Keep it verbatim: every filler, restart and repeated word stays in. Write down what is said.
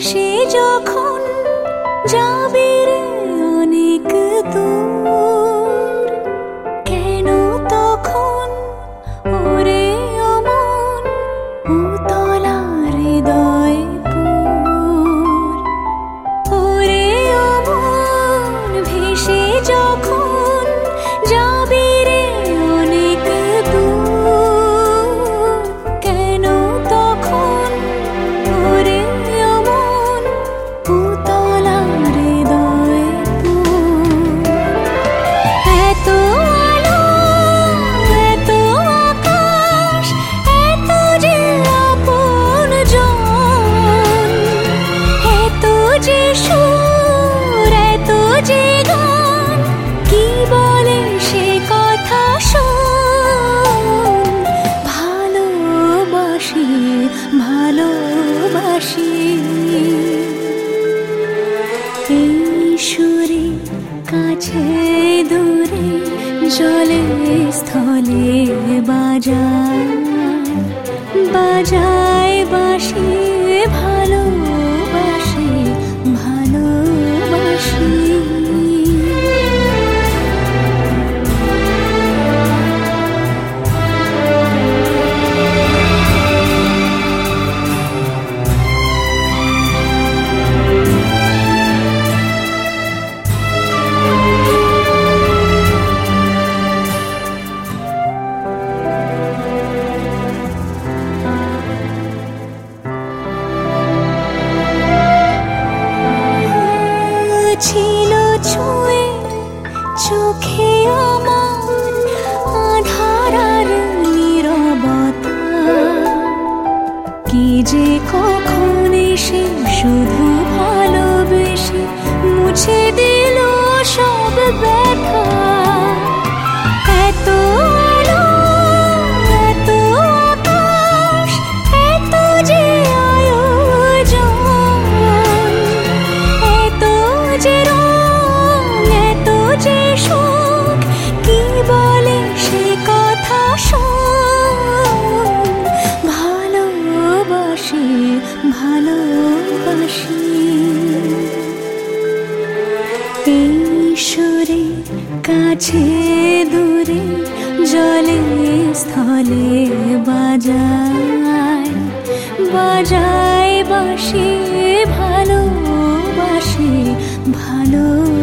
ভেসে যখন যাবে রে অনেক দূর, কেন তখন ওরে অমন উতলা হৃদয় পুর। ওরে অমন ভেসে যখন যাবে রে অনেক দূর, কেন তখন ওরে অমন উতলা হৃদয় পুর। এত আলো এত আকাশ এত যে আপনজন, এত যে সুর এত যে গান, কি বলে সে কথা শোন। ভালোবাসি ভালোবাসি এই সুরে কাছে দূরে জলে স্থলে বাজায় বাজায় বাঁশি, ভালোবাসি ভালোবাসি। ছিল ছুঁয়ে চোখে আমার আধার আর নীরবতা, কি যে কখন এসে শুধু ভালোবেসে মুছে দিল সব ব্যথা। এত আলো এত আকাশ এত যে আয়োজন, এত যে রং এত যে সুখ, কি বলে সে কথা শোন। ভালোবাসি ভালোবাসি এই সুরে কাছে দূরে জলে স্থলে বাজায় বাজায় বাঁশি, ভালোবাসি ভালো